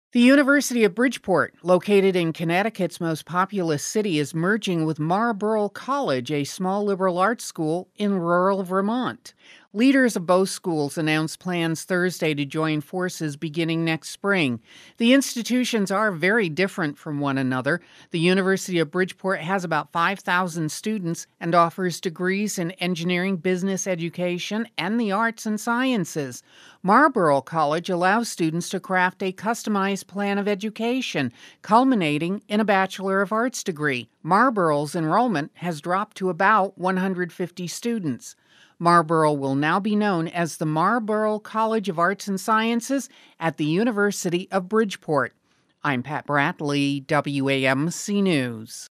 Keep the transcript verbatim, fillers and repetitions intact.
The University of Bridgeport, located in Connecticut's most populous city, is merging with Marlborough College, a small liberal arts school in rural Vermont. Leaders of both schools announced plans Thursday to join forces beginning next spring. The institutions are very different from one another. The University of Bridgeport has about five thousand students and offers degrees in engineering, business education, and the arts and sciences. Marlborough College allows students to craft a customized plan of education, culminating in a Bachelor of Arts degree. Marlborough's enrollment has dropped to about one hundred fifty students. Marlborough will now be known as the Marlborough College of Arts and Sciences at the University of Bridgeport. I'm Pat Bradley, W A M C News.